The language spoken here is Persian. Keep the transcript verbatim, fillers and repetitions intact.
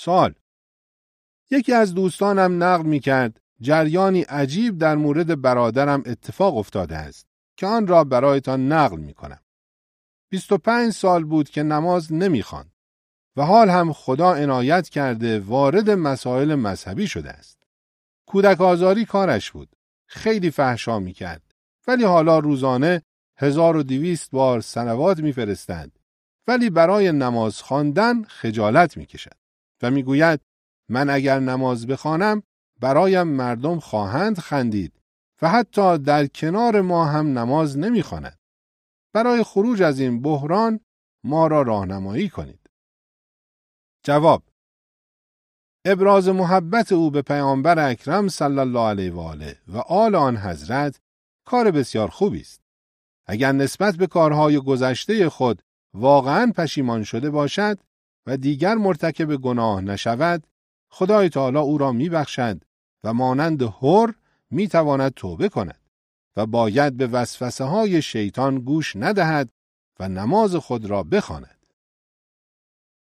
سوال: یکی از دوستانم نقل می کرد جریانی عجیب در مورد برادرم اتفاق افتاده است که آن را برایتان نقل می کنم. بیست و پنج سال بود که نماز نمی خواند و حال هم خدا عنایت کرده وارد مسائل مذهبی شده است. کودک آزاری کارش بود. خیلی فحشا می کرد. ولی حالا روزانه هزار و دویست بار صلوات می فرستند. ولی برای نماز خواندن خجالت می کشد و می گوید من اگر نماز بخوانم برایم مردم خواهند خندید و حتی در کنار ما هم نماز نمی خواند. برای خروج از این بحران ما را راهنمایی کنید. جواب: ابراز محبت او به پیامبر اکرم صلی الله علیه و آله و آل آن حضرت کار بسیار خوبی است. اگر نسبت به کارهای گذشته خود واقعاً پشیمان شده باشد و دیگر مرتکب گناه نشود، خدای تعالی او را میبخشد و مانند حر میتواند توبه کند و باید به وسوسه های شیطان گوش ندهد و نماز خود را بخواند.